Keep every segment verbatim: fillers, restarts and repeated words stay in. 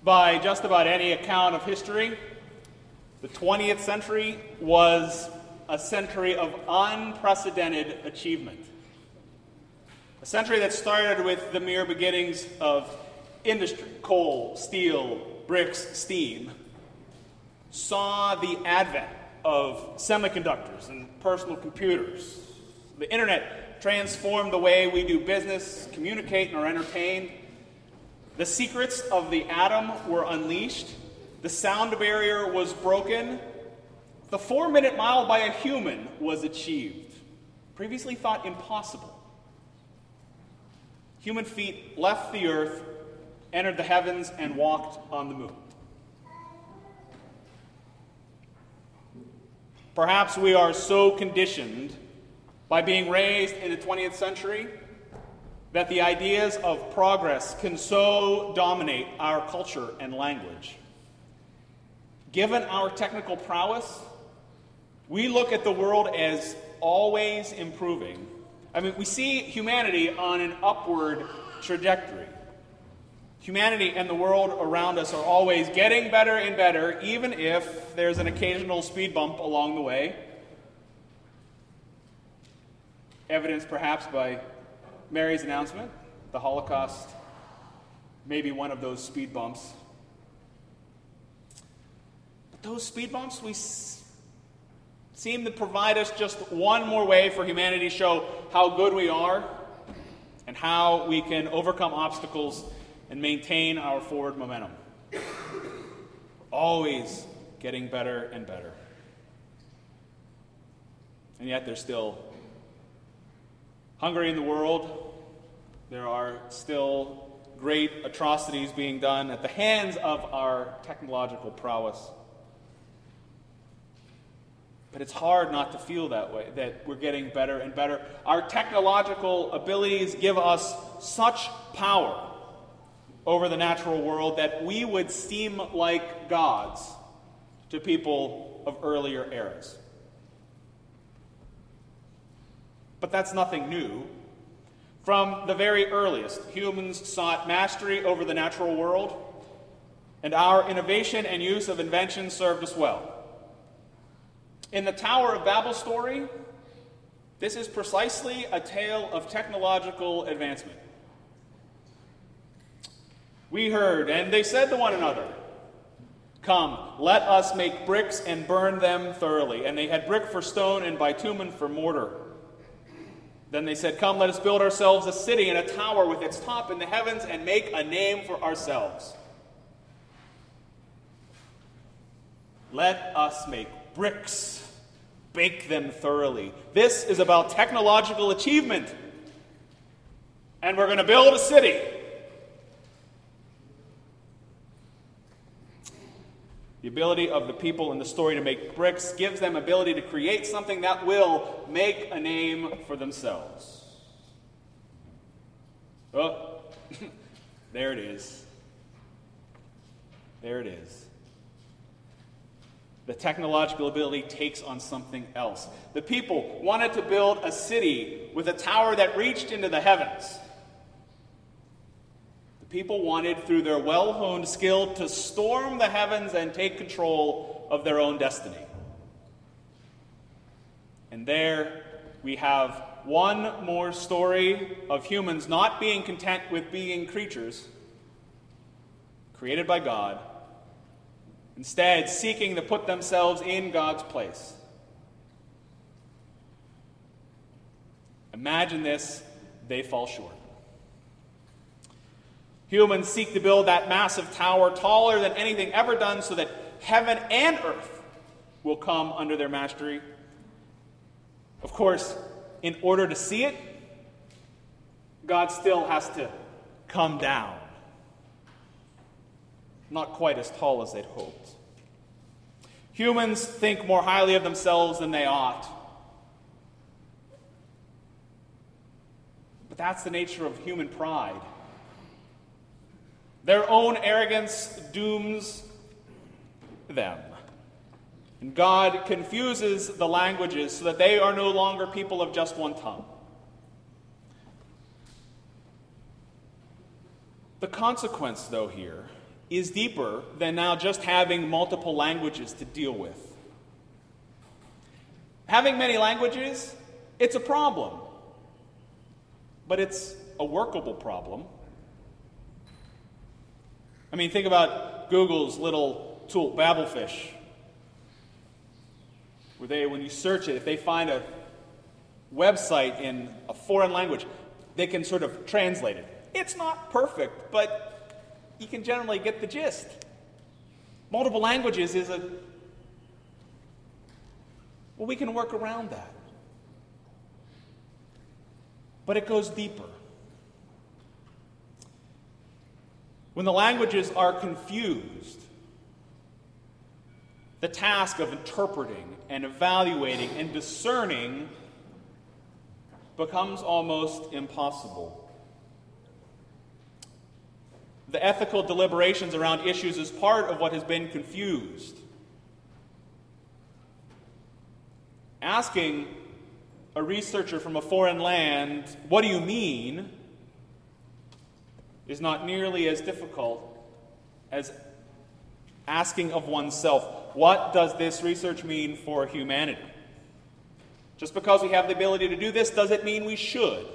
By just about any account of history, the twentieth century was a century of unprecedented achievement. A century that started with the mere beginnings of industry, coal, steel, bricks, steam, saw the advent of semiconductors and personal computers. The internet transformed the way we do business, communicate, and are entertained. The secrets of the atom were unleashed. The sound barrier was broken. The four-minute mile by a human was achieved, previously thought impossible. Human feet left the earth, entered the heavens, and walked on the moon. Perhaps we are so conditioned by being raised in the twentieth century that the ideas of progress can so dominate our culture and language. Given our technical prowess, we look at the world as always improving. I mean, we see humanity on an upward trajectory. Humanity and the world around us are always getting better and better, even if there's an occasional speed bump along the way. Evidenced perhaps by Mary's announcement, the Holocaust may be one of those speed bumps. But those speed bumps, we s- seem to provide us just one more way for humanity to show how good we are and how we can overcome obstacles and maintain our forward momentum. We're always getting better and better. And yet there's still hunger in the world. There are still great atrocities being done at the hands of our technological prowess. But it's hard not to feel that way, that we're getting better and better. Our technological abilities give us such power over the natural world that we would seem like gods to people of earlier eras. But that's nothing new. From the very earliest, humans sought mastery over the natural world, and our innovation and use of invention served us well. In the Tower of Babel story, this is precisely a tale of technological advancement. We heard, and they said to one another, "Come, let us make bricks and burn them thoroughly." And they had brick for stone and bitumen for mortar. Then they said, "Come, let us build ourselves a city and a tower with its top in the heavens and make a name for ourselves. Let us make bricks, bake them thoroughly." This is about technological achievement. And we're going to build a city. The ability of the people in the story to make bricks gives them ability to create something that will make a name for themselves. Oh, there it is. There it is. The technological ability takes on something else. The people wanted to build a city with a tower that reached into the heavens. People wanted, through their well-honed skill, to storm the heavens and take control of their own destiny. And there we have one more story of humans not being content with being creatures created by God, instead seeking to put themselves in God's place. Imagine this, they fall short. Humans seek to build that massive tower taller than anything ever done so that heaven and earth will come under their mastery. Of course, in order to see it, God still has to come down. Not quite as tall as they'd hoped. Humans think more highly of themselves than they ought. But that's the nature of human pride. Their own arrogance dooms them. And God confuses the languages so that they are no longer people of just one tongue. The consequence, though, here is deeper than now just having multiple languages to deal with. Having many languages, it's a problem, but it's a workable problem. I mean, think about Google's little tool, Babelfish, where they, when you search it, if they find a website in a foreign language, they can sort of translate it. It's not perfect, but you can generally get the gist. Multiple languages is a... Well, we can work around that. But it goes deeper. When the languages are confused, the task of interpreting and evaluating and discerning becomes almost impossible. The ethical deliberations around issues is part of what has been confused. Asking a researcher from a foreign land, what do you mean, is not nearly as difficult as asking of oneself, what does this research mean for humanity? Just because we have the ability to do this doesn't mean we should.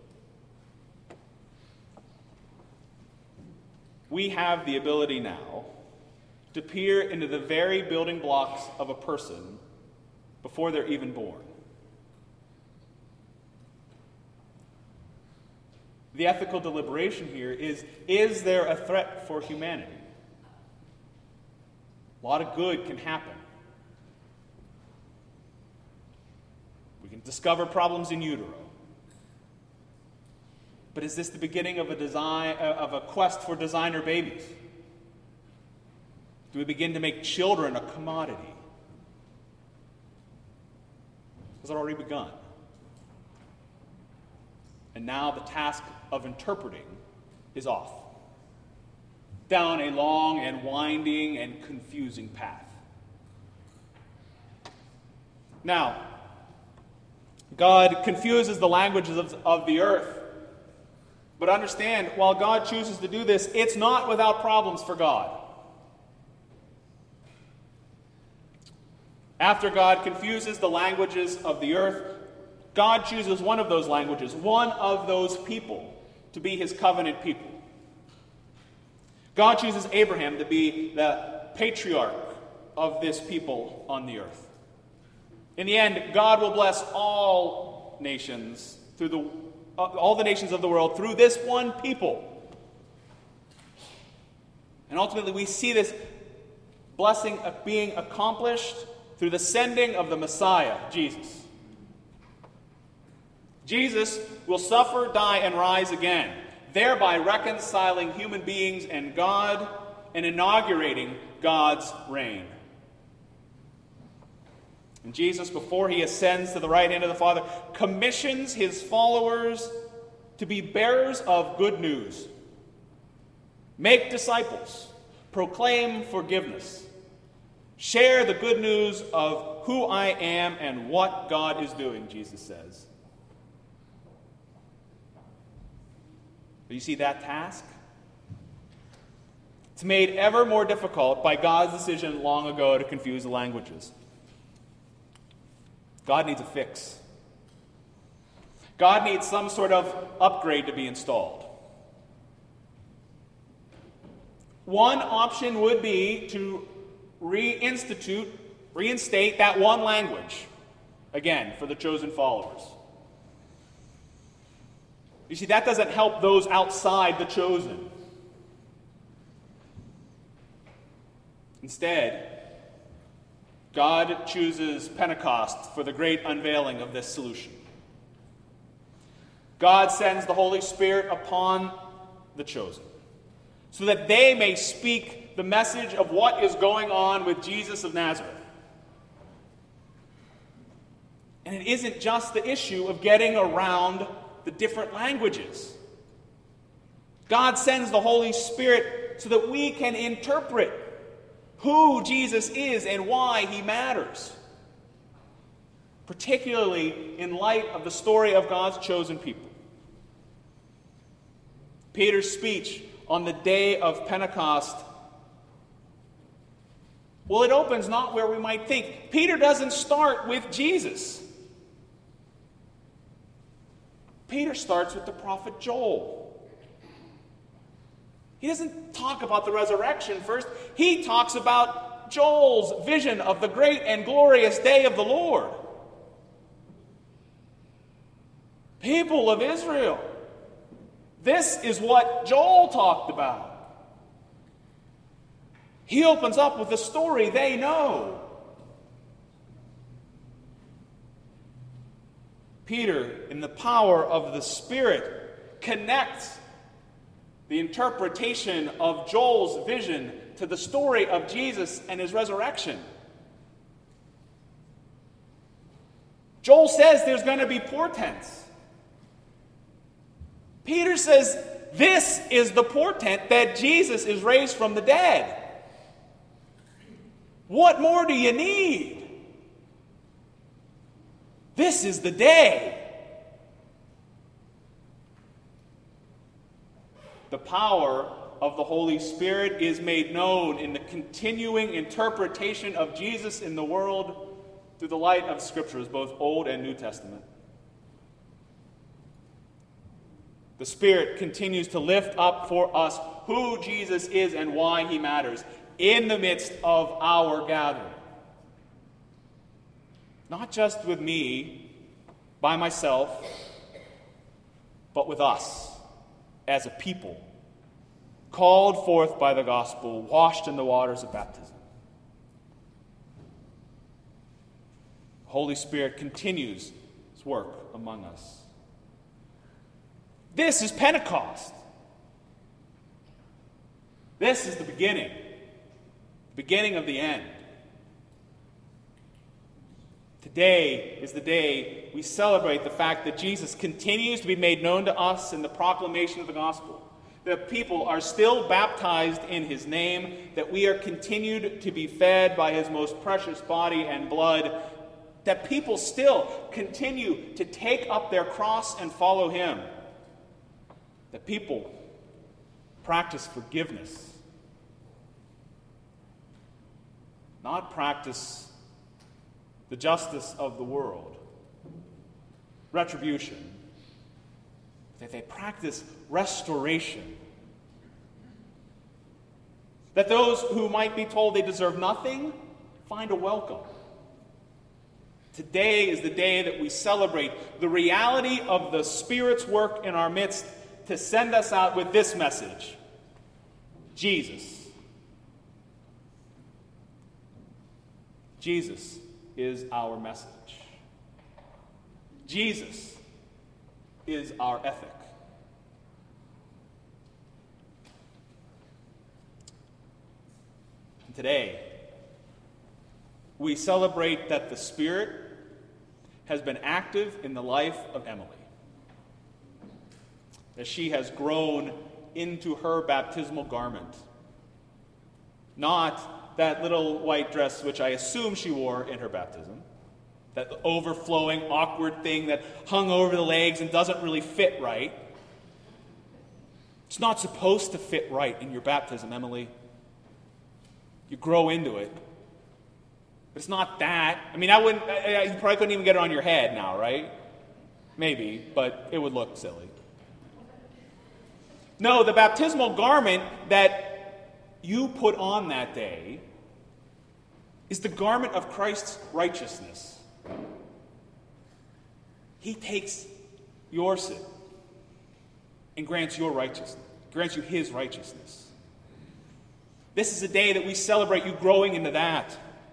We have the ability now to peer into the very building blocks of a person before they're even born. The ethical deliberation here is, is there a threat for humanity? A lot of good can happen. We can discover problems in utero. But is this the beginning of a design of a quest for designer babies? Do we begin to make children a commodity? Has it already begun? And now the task of interpreting is off, down a long and winding and confusing path. Now, God confuses the languages of, of the earth. But understand, while God chooses to do this, it's not without problems for God. After God confuses the languages of the earth, God chooses one of those languages, one of those people, to be his covenant people. God chooses Abraham to be the patriarch of this people on the earth. In the end, God will bless all nations through the all the nations of the world through this one people. And ultimately we see this blessing being accomplished through the sending of the Messiah, Jesus. Jesus will suffer, die, and rise again, thereby reconciling human beings and God and inaugurating God's reign. And Jesus, before he ascends to the right hand of the Father, commissions his followers to be bearers of good news. Make disciples. Proclaim forgiveness. Share the good news of who I am and what God is doing, Jesus says. Do you see that task? It's made ever more difficult by God's decision long ago to confuse the languages. God needs a fix. God needs some sort of upgrade to be installed. One option would be to reinstitute, reinstate that one language, again, for the chosen followers. You see, that doesn't help those outside the chosen. Instead, God chooses Pentecost for the great unveiling of this solution. God sends the Holy Spirit upon the chosen so that they may speak the message of what is going on with Jesus of Nazareth. And it isn't just the issue of getting around the different languages. God sends the Holy Spirit so that we can interpret who Jesus is and why he matters, particularly in light of the story of God's chosen people. Peter's speech on the day of Pentecost Well, it opens not where we might think. Peter doesn't start with Jesus. Peter starts with the prophet Joel. He doesn't talk about the resurrection first. He talks about Joel's vision of the great and glorious day of the Lord. People of Israel, this is what Joel talked about. He opens up with a story they know. Peter, in the power of the Spirit, connects the interpretation of Joel's vision to the story of Jesus and his resurrection. Joel says there's going to be portents. Peter says this is the portent that Jesus is raised from the dead. What more do you need? This is the day. The power of the Holy Spirit is made known in the continuing interpretation of Jesus in the world through the light of Scriptures, both Old and New Testament. The Spirit continues to lift up for us who Jesus is and why he matters in the midst of our gathering. Not just with me, by myself, but with us as a people, called forth by the gospel, washed in the waters of baptism. The Holy Spirit continues his work among us. This is Pentecost. This is the beginning. The beginning of the end. Today is the day we celebrate the fact that Jesus continues to be made known to us in the proclamation of the gospel. That people are still baptized in his name, that we are continued to be fed by his most precious body and blood, that people still continue to take up their cross and follow him, that people practice forgiveness, not practice the justice of the world, retribution, that they practice restoration. That those who might be told they deserve nothing find a welcome. Today is the day that we celebrate the reality of the Spirit's work in our midst to send us out with this message: Jesus. Jesus is our message. Jesus is our ethic. And today, we celebrate that the Spirit has been active in the life of Emily, that she has grown into her baptismal garment. Not that little white dress which I assume she wore in her baptism, that overflowing, awkward thing that hung over the legs and doesn't really fit right. It's not supposed to fit right in your baptism, Emily. You grow into it. But it's not that. I mean, I wouldn't. I, you probably couldn't even get it on your head now, right? Maybe, but it would look silly. No, the baptismal garment that you put on that day is the garment of Christ's righteousness. He takes your sin and grants your righteousness, grants you his righteousness. This is a day that we celebrate you growing into that.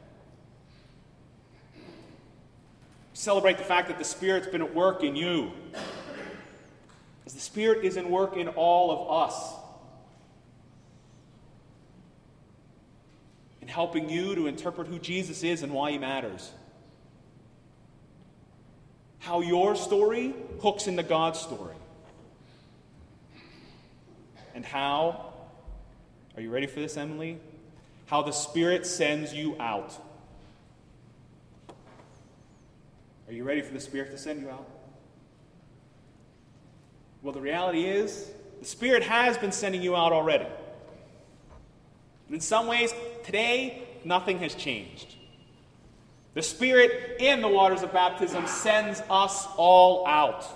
Celebrate the fact that the Spirit's been at work in you, as the Spirit is in work in all of us, in helping you to interpret who Jesus is and why he matters. How your story hooks into God's story. And how, are you ready for this, Emily? How the Spirit sends you out. Are you ready for the Spirit to send you out? Well, the reality is, the Spirit has been sending you out already. In some ways, today, nothing has changed. The Spirit in the waters of baptism sends us all out.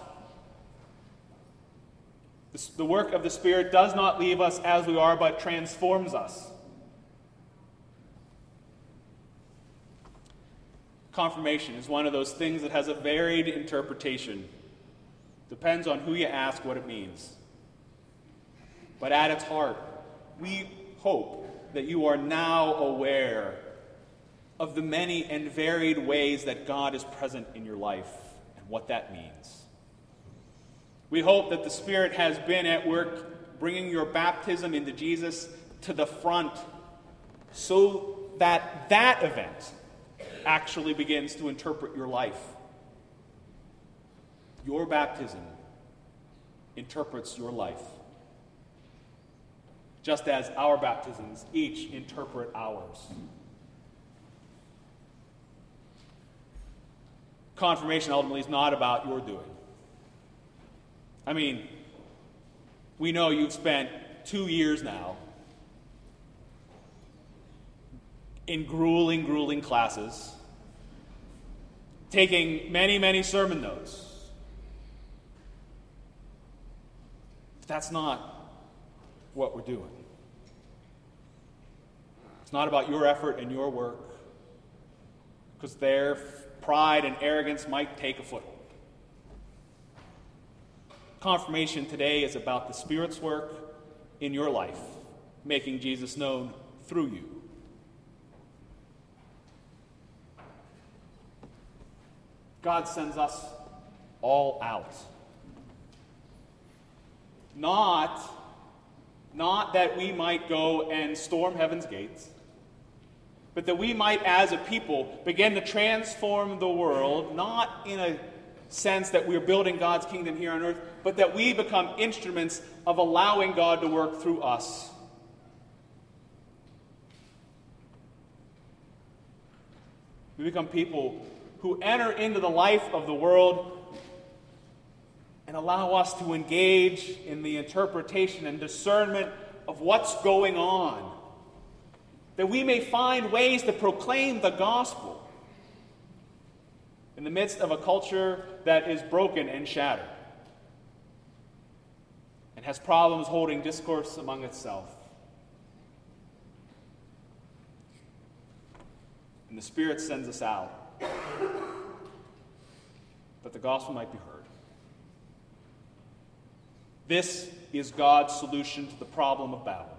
The work of the Spirit does not leave us as we are, but transforms us. Confirmation is one of those things that has a varied interpretation. Depends on who you ask what it means. But at its heart, we hope that you are now aware of the many and varied ways that God is present in your life and what that means. We hope that the Spirit has been at work bringing your baptism into Jesus to the front so that that event actually begins to interpret your life. Your baptism interprets your life, just as our baptisms each interpret ours. Confirmation ultimately is not about your doing. I mean, we know you've spent two years now in grueling, grueling classes, taking many, many sermon notes. But that's not what we're doing. It's not about your effort and your work, because their pride and arrogance might take a foothold. Confirmation today is about the Spirit's work in your life, making Jesus known through you. God sends us all out. Not, not that we might go and storm heaven's gates, but that we might, as a people, begin to transform the world, not in a sense that we're building God's kingdom here on earth, but that we become instruments of allowing God to work through us. We become people who enter into the life of the world and allow us to engage in the interpretation and discernment of what's going on, that we may find ways to proclaim the gospel in the midst of a culture that is broken and shattered and has problems holding discourse among itself. And the Spirit sends us out that the gospel might be heard. This is God's solution to the problem of Babel.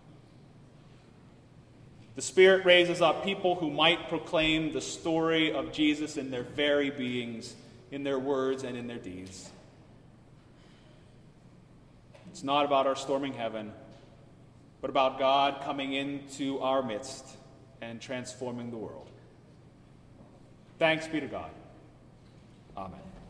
The Spirit raises up people who might proclaim the story of Jesus in their very beings, in their words and in their deeds. It's not about our storming heaven, but about God coming into our midst and transforming the world. Thanks be to God. Amen.